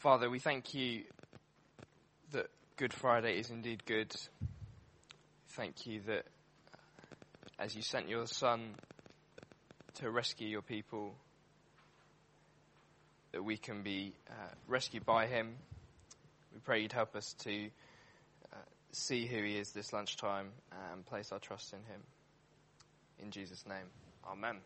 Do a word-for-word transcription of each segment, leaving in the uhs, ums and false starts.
Father, we thank you that Good Friday is indeed good. Thank you that as you sent your Son to rescue your people, that we can be uh, rescued by him. We pray you'd help us to uh, see who he is this lunchtime and place our trust in him. In Jesus' name, amen.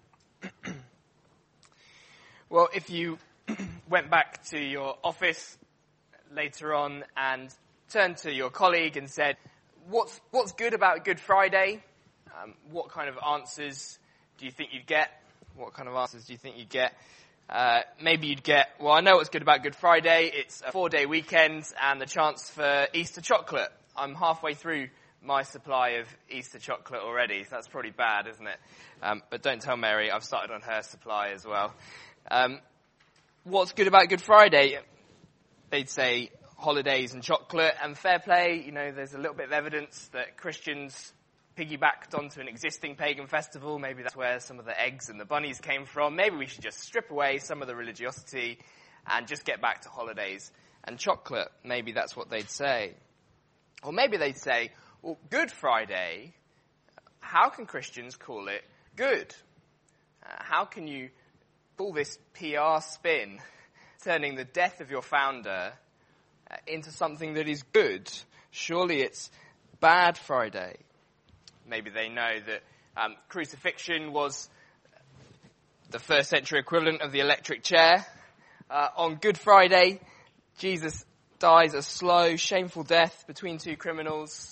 Well, if you went back to your office later on and turned to your colleague and said, what's what's good about Good Friday? Um, what kind of answers do you think you'd get? What kind of answers do you think you'd get? Uh, maybe you'd get, well, I know what's good about Good Friday. It's a four-day weekend and the chance for Easter chocolate. I'm halfway through my supply of Easter chocolate already, so that's probably bad, isn't it? Um, but don't tell Mary, I've started on her supply as well. Um, what's good about Good Friday? They'd say holidays and chocolate and fair play. You know, there's a little bit of evidence that Christians piggybacked onto an existing pagan festival. Maybe that's where some of the eggs and the bunnies came from. Maybe we should just strip away some of the religiosity and just get back to holidays and chocolate. Maybe that's what they'd say. Or maybe they'd say, well, Good Friday, how can Christians call it good? Uh, how can you pull this P R spin, turning the death of your founder uh, into something that is good? Surely it's bad Friday. Maybe they know that um, crucifixion was the first century equivalent of the electric chair. Uh, on Good Friday, Jesus dies a slow, shameful death between two criminals.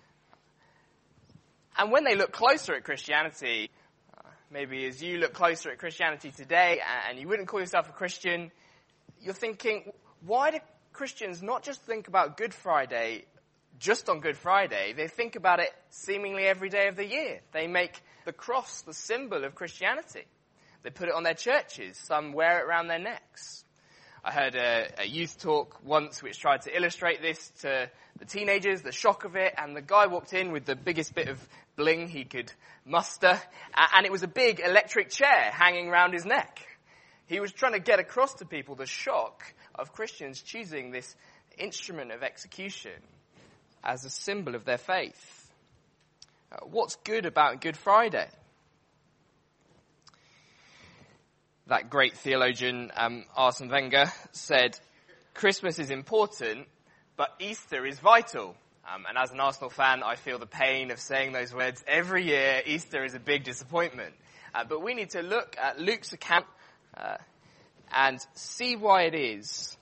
And when they look closer at Christianity, uh, maybe as you look closer at Christianity today and you wouldn't call yourself a Christian, you're thinking, why do Christians not just think about Good Friday just on Good Friday? They think about it seemingly every day of the year. They make the cross the symbol of Christianity. They put it on their churches. Some wear it around their necks. I heard a, a youth talk once which tried to illustrate this to the teenagers, the shock of it, and the guy walked in with the biggest bit of bling he could muster, and it was a big electric chair hanging around his neck. He was trying to get across to people the shock of Christians choosing this instrument of execution as a symbol of their faith. Uh, what's good about Good Friday? That great theologian, um, Arsene Wenger, said, Christmas is important, but Easter is vital. Um, and as an Arsenal fan, I feel the pain of saying those words every year. Easter is a big disappointment. Uh, but we need to look at Luke's account uh, and see why it is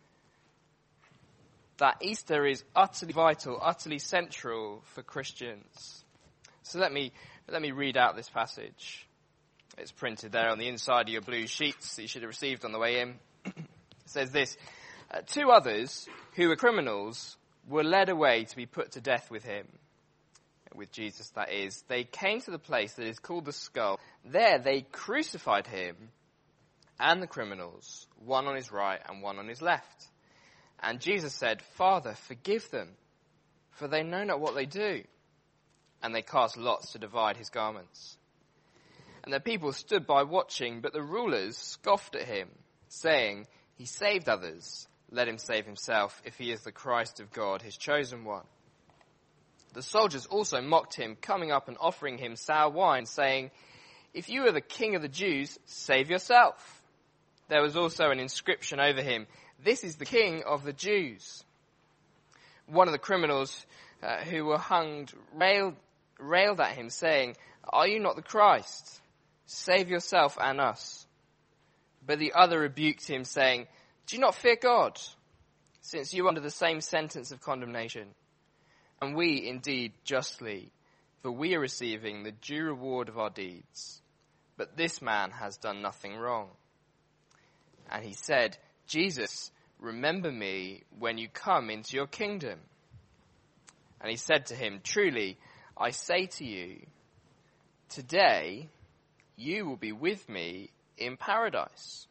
that Easter is utterly vital, utterly central for Christians. So let me let me read out this passage. It's printed there on the inside of your blue sheets that you should have received on the way in. It says this, uh, two others who were criminals were led away to be put to death with him. With Jesus, that is. They came to the place that is called the Skull. There they crucified him and the criminals, one on his right and one on his left. And Jesus said, Father, forgive them, for they know not what they do. And they cast lots to divide his garments. And the people stood by watching, but the rulers scoffed at him, saying, he saved others. Let him save himself, if he is the Christ of God, his chosen one. The soldiers also mocked him, coming up and offering him sour wine, saying, if you are the king of the Jews, save yourself. There was also an inscription over him, this is the King of the Jews. One of the criminals uh, who were hanged railed, railed at him, saying, are you not the Christ? Save yourself and us. But the other rebuked him, saying, do you not fear God, since you are under the same sentence of condemnation? And we indeed justly, for we are receiving the due reward of our deeds. But this man has done nothing wrong. And he said, Jesus, remember me when you come into your kingdom. And he said to him, truly, I say to you, today you will be with me in paradise.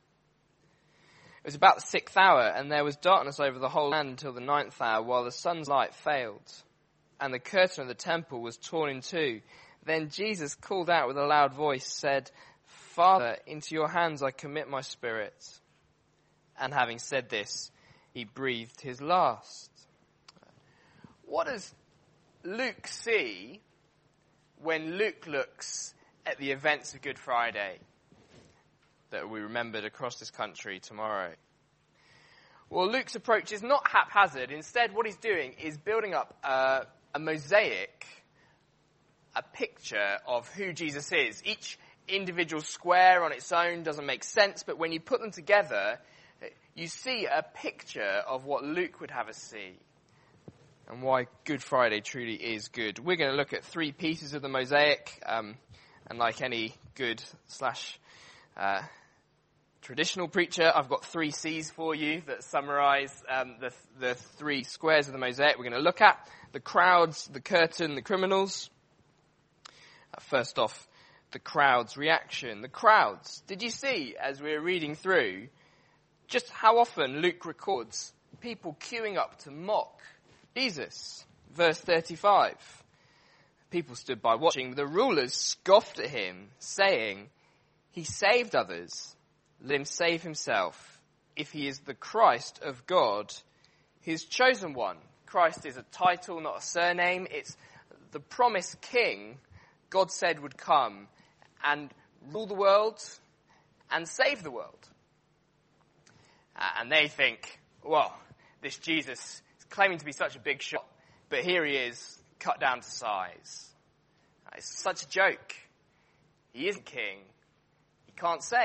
It was about the sixth hour, and there was darkness over the whole land until the ninth hour, while the sun's light failed. And the curtain of the temple was torn in two. Then Jesus called out with a loud voice, said, Father, into your hands I commit my spirit. And having said this, he breathed his last. What does Luke see when Luke looks at the events of Good Friday that we remembered across this country tomorrow? Well, Luke's approach is not haphazard. Instead, what he's doing is building up a, a mosaic, a picture of who Jesus is. Each individual square on its own doesn't make sense, but when you put them together, you see a picture of what Luke would have us see and why Good Friday truly is good. We're going to look at three pieces of the mosaic, um, and like any good slash uh, traditional preacher, I've got three C's for you that summarize um, the, the three squares of the mosaic we're going to look at: the crowds, the curtain, the criminals. Uh, first off, the crowd's reaction. The crowds. Did you see, as we were reading through, just how often Luke records people queuing up to mock Jesus? Verse thirty-five. People stood by watching. The rulers scoffed at him, saying, "He saved others. Let him save himself. If he is the Christ of God, his chosen one." Christ is a title, not a surname. It's the promised king God said would come and rule the world and save the world. Uh, and they think, well, this Jesus is claiming to be such a big shot, but here he is, cut down to size. Uh, it's such a joke. He isn't king. He can't save.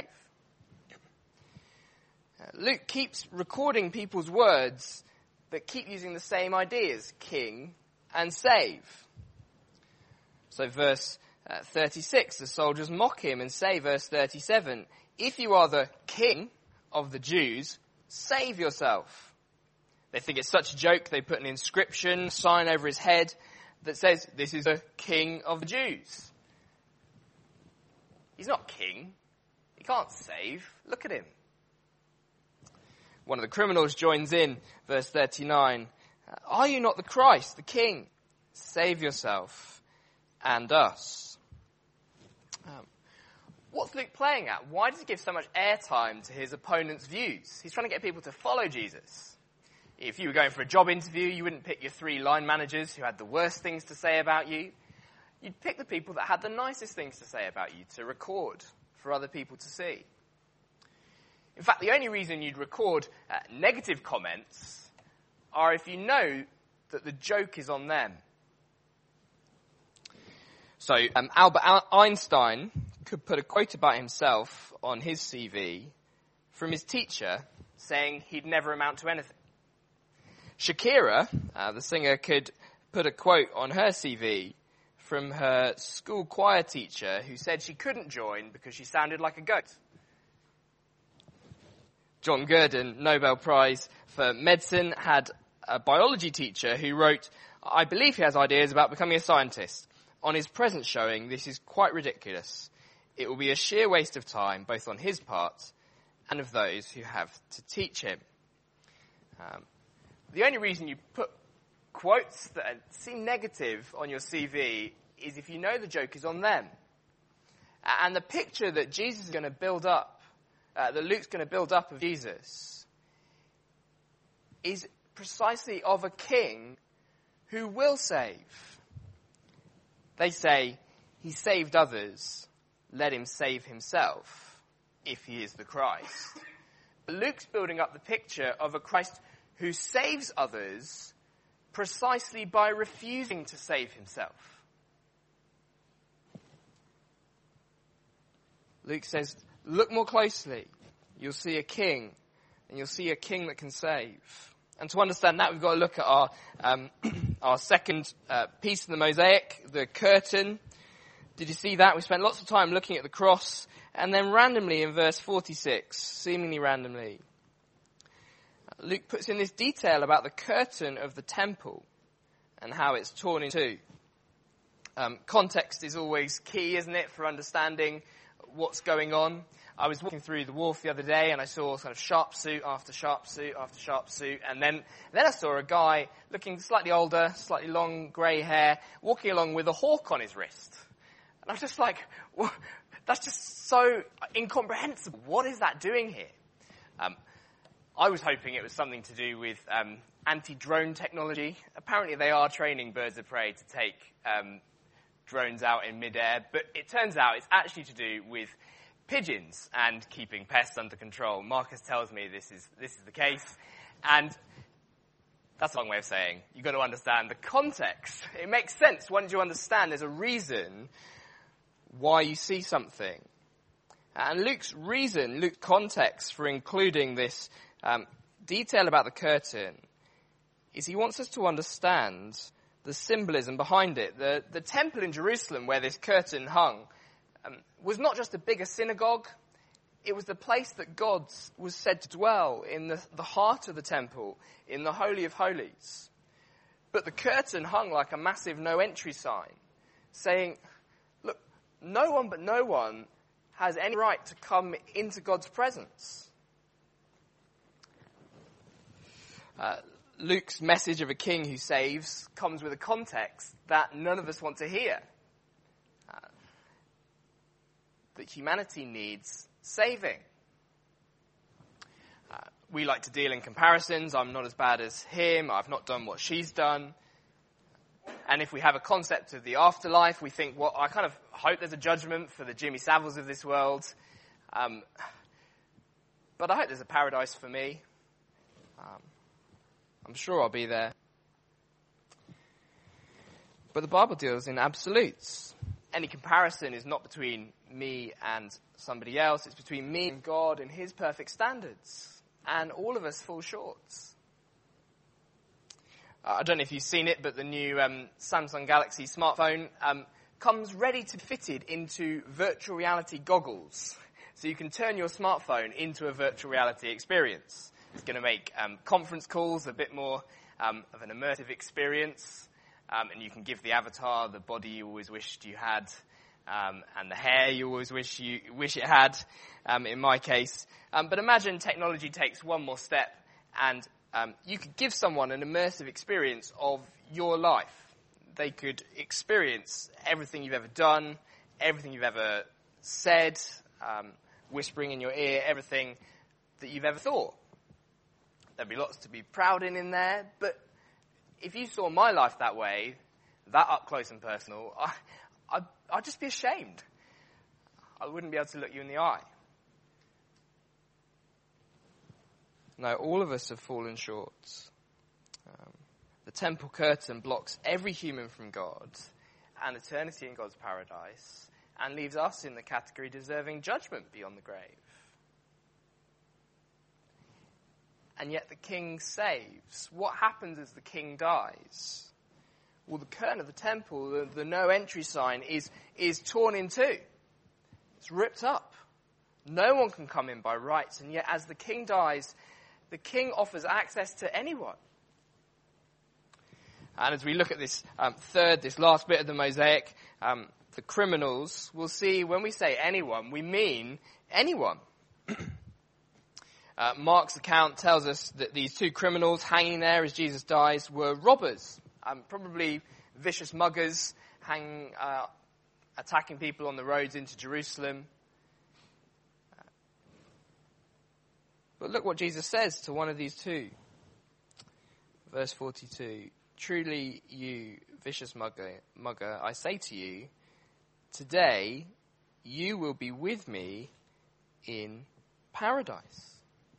Uh, Luke keeps recording people's words that keep using the same ideas: king and save. So verse uh, thirty-six, the soldiers mock him and say, verse thirty-seven, "If you are the king of the Jews, save yourself." They think it's such a joke, they put an inscription, sign over his head that says, "This is the king of the Jews." He's not king. He can't save. Look at him. One of the criminals joins in, verse thirty-nine. "Are you not the Christ, the king? Save yourself and us." Um, what's Luke playing at? Why does he give so much airtime to his opponent's views? He's trying to get people to follow Jesus. If you were going for a job interview, you wouldn't pick your three line managers who had the worst things to say about you. You'd pick the people that had the nicest things to say about you to record for other people to see. In fact, the only reason you'd record uh, negative comments are if you know that the joke is on them. So um, Albert Einstein could put a quote about himself on his C V from his teacher saying he'd never amount to anything. Shakira, uh, the singer, could put a quote on her C V from her school choir teacher who said she couldn't join because she sounded like a goat. John Gurdon, Nobel Prize for Medicine, had a biology teacher who wrote, "I believe he has ideas about becoming a scientist. On his present showing, this is quite ridiculous. It will be a sheer waste of time, both on his part and of those who have to teach him." Um, the only reason you put quotes that seem negative on your C V is if you know the joke is on them. And the picture that Jesus is going to build up, uh, that Luke's going to build up of Jesus, is precisely of a king who will save. They say, "He saved others, let him save himself, if he is the Christ." But Luke's building up the picture of a Christ who saves others precisely by refusing to save himself. Luke says, look more closely. You'll see a king, and you'll see a king that can save. And to understand that, we've got to look at our um, our second uh, piece of the mosaic, the curtain. Did you see that? We spent lots of time looking at the cross, and then randomly in verse forty-six, seemingly randomly, Luke puts in this detail about the curtain of the temple and how it's torn in two. Um, context is always key, isn't it, for understanding what's going on. I was walking through the wharf the other day and I saw kind of sharp suit after sharp suit after sharp suit, and then then I saw a guy looking slightly older, slightly long grey hair, walking along with a hawk on his wrist. And I was just like, well, that's just so incomprehensible. What is that doing here? Um, I was hoping it was something to do with um, anti-drone technology. Apparently they are training birds of prey to take um, drones out in midair, but it turns out it's actually to do with pigeons and keeping pests under control. Marcus tells me this is this is the case, and that's a long way of saying you've got to understand the context. It makes sense once you understand there's a reason why you see something. And Luke's reason, Luke's context for including this um, detail about the curtain is he wants us to understand the symbolism behind it. The, the temple in Jerusalem where this curtain hung um, was not just a bigger synagogue. It was the place that God was said to dwell, in the, the heart of the temple, in the Holy of Holies. But the curtain hung like a massive no entry sign, saying, look, no one but no one has any right to come into God's presence. Uh, Luke's message of a king who saves comes with a context that none of us want to hear. Uh, that humanity needs saving. Uh, we like to deal in comparisons. I'm not as bad as him. I've not done what she's done. And if we have a concept of the afterlife, we think, well, I kind of hope there's a judgment for the Jimmy Saviles of this world. Um, but I hope there's a paradise for me. Um, I'm sure I'll be there. But the Bible deals in absolutes. Any comparison is not between me and somebody else. It's between me and God and his perfect standards. And all of us fall short. Uh, I don't know if you've seen it, but the new um, Samsung Galaxy smartphone um, comes ready to be fitted into virtual reality goggles. So you can turn your smartphone into a virtual reality experience. It's going to make um, conference calls a bit more um, of an immersive experience. Um, and you can give the avatar the body you always wished you had, um, and the hair you always wish you wish it had, um, in my case. Um, but imagine technology takes one more step, and um, you could give someone an immersive experience of your life. They could experience everything you've ever done, everything you've ever said, um, whispering in your ear, everything that you've ever thought. There'd be lots to be proud in in there, but if you saw my life that way, that up close and personal, I, I'd, I'd just be ashamed. I wouldn't be able to look you in the eye. No, all of us have fallen short. Um, the temple curtain blocks every human from God and eternity in God's paradise, and leaves us in the category deserving judgment beyond the grave. And yet the king saves. What happens as the king dies? Well, the curtain of the temple, the, the no entry sign, is, is torn in two. It's ripped up. No one can come in by rights. And yet as the king dies, the king offers access to anyone. And as we look at this um, third, this last bit of the mosaic, um, the criminals, we'll see when we say anyone, we mean anyone. Uh, Mark's account tells us that these two criminals hanging there as Jesus dies were robbers, um, probably vicious muggers, hang, uh, attacking people on the roads into Jerusalem. Uh, but look what Jesus says to one of these two. Verse forty-two, truly you, vicious mugger, mugger, I say to you, today you will be with me in paradise.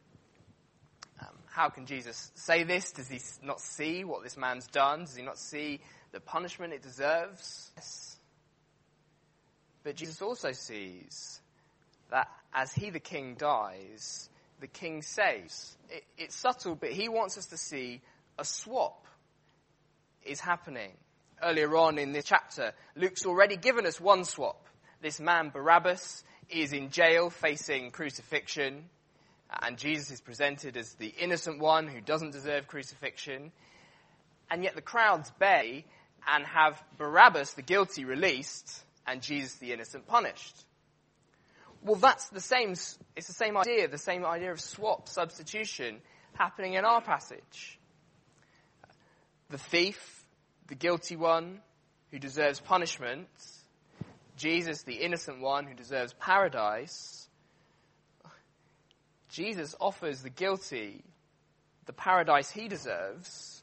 How can Jesus say this? Does he not see what this man's done? Does he not see the punishment it deserves? Yes. But Jesus also sees that as he, the king, dies, the king saves. It, it's subtle, but he wants us to see a swap is happening. Earlier on in this chapter, Luke's already given us one swap. This man, Barabbas, is in jail facing crucifixion. And Jesus is presented as the innocent one who doesn't deserve crucifixion. And yet the crowds bay and have Barabbas, the guilty, released, and Jesus, the innocent, punished. Well, that's the same, it's the same idea, the same idea of swap, substitution, happening in our passage. The thief, the guilty one, who deserves punishment. Jesus, the innocent one, who deserves paradise. Jesus offers the guilty the paradise he deserves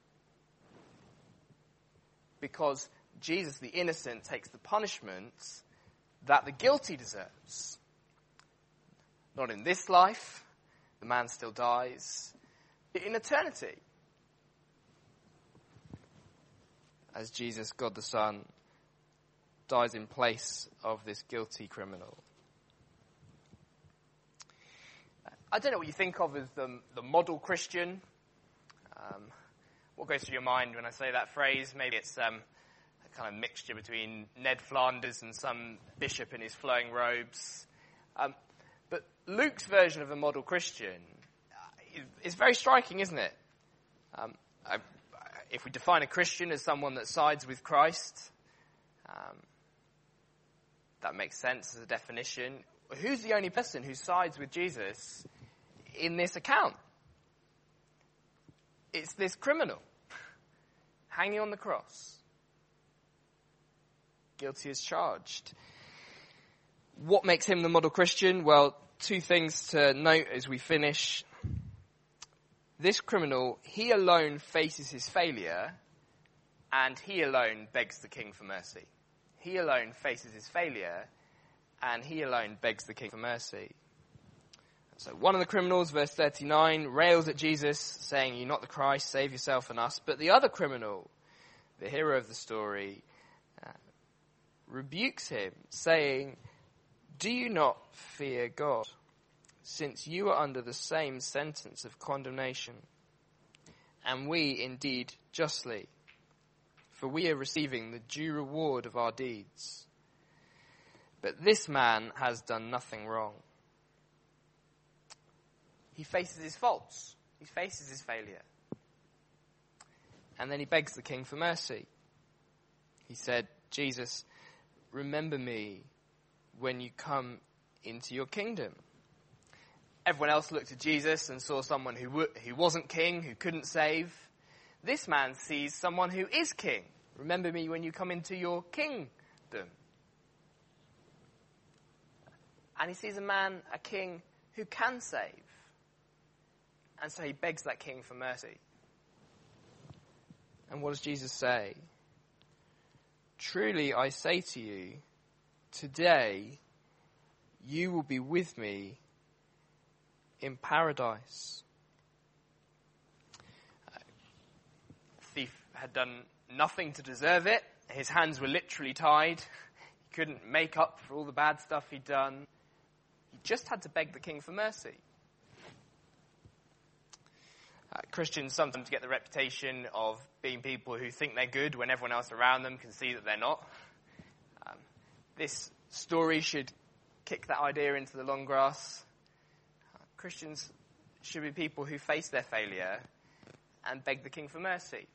because Jesus, the innocent, takes the punishment that the guilty deserves. Not in this life, the man still dies, but in eternity. As Jesus, God the Son, dies in place of this guilty criminal. I don't know what you think of as the, the model Christian. Um, what goes through your mind when I say that phrase? Maybe it's um, a kind of mixture between Ned Flanders and some bishop in his flowing robes. Um, but Luke's version of the model Christian is, is very striking, isn't it? Um, I, if we define a Christian as someone that sides with Christ, um, that makes sense as a definition. Who's the only person who sides with Jesus in this account? It's this criminal hanging on the cross, guilty as charged. What makes him the model Christian? Well, two things to note as we finish. This criminal, he alone faces his failure, and he alone begs the king for mercy. He alone faces his failure, and he alone begs the king for mercy. So one of the criminals, verse thirty-nine, rails at Jesus, saying, "You're not the Christ, save yourself and us." But the other criminal, the hero of the story, uh, rebukes him, saying, "Do you not fear God, since you are under the same sentence of condemnation? And we indeed justly, for we are receiving the due reward of our deeds. But this man has done nothing wrong." He faces his faults. He faces his failure. And then he begs the king for mercy. He said, "Jesus, remember me when you come into your kingdom." Everyone else looked at Jesus and saw someone who w- who wasn't king, who couldn't save. This man sees someone who is king. "Remember me when you come into your kingdom." And he sees a man, a king, who can save. And so he begs that king for mercy. And what does Jesus say? "Truly I say to you, today you will be with me in paradise." Uh, the thief had done nothing to deserve it. His hands were literally tied. He couldn't make up for all the bad stuff he'd done. He just had to beg the king for mercy. Uh, Christians sometimes get the reputation of being people who think they're good when everyone else around them can see that they're not. Um, this story should kick that idea into the long grass. Uh, Christians should be people who face their failure and beg the king for mercy.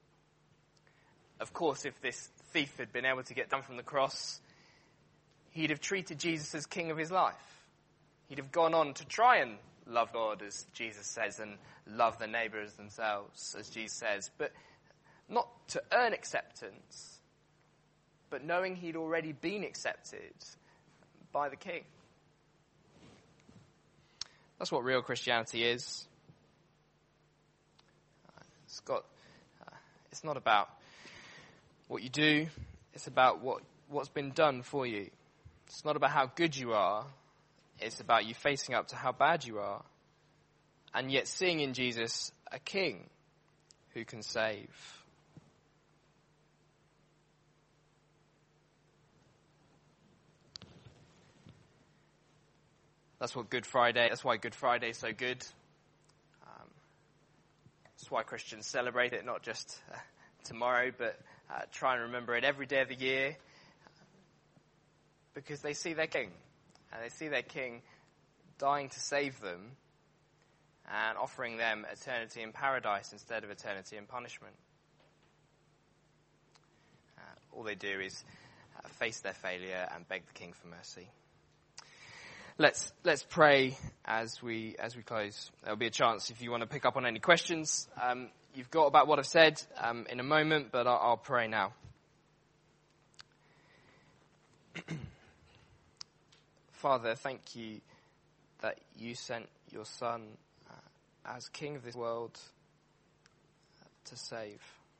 Of course, if this thief had been able to get down from the cross, he'd have treated Jesus as king of his life. He'd have gone on to try and love God, as Jesus says, and love the neighbour as themselves, as Jesus says, but not to earn acceptance, but knowing he'd already been accepted by the king. That's what real Christianity is. It's got, uh, it's not about what you do, it's about what, what's been done for you. It's not about how good you are, it's about you facing up to how bad you are, and yet seeing in Jesus a king who can save. That's what Good Friday, that's why Good Friday is so good. Um, that's why Christians celebrate it, not just uh, tomorrow, but uh, try and remember it every day of the year, because they see their king. And they see their king dying to save them and offering them eternity in paradise instead of eternity in punishment. Uh, all they do is uh, face their failure and beg the king for mercy. Let's let's pray as we as we close. There'll be a chance if you want to pick up on any questions um, you've got about what I've said um, in a moment, but I'll, I'll pray now. Father, thank you that you sent your Son uh, as King of this world uh, to save.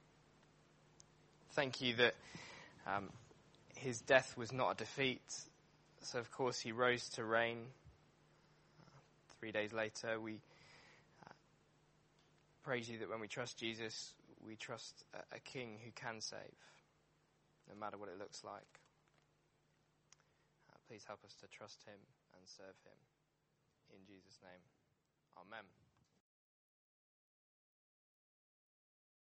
Thank you that um, his death was not a defeat. So, of course, he rose to reign. Uh, three days later, we uh, praise you that when we trust Jesus, we trust a, a King who can save, no matter what it looks like. Uh, please help us to trust him and serve him. In Jesus' name, amen.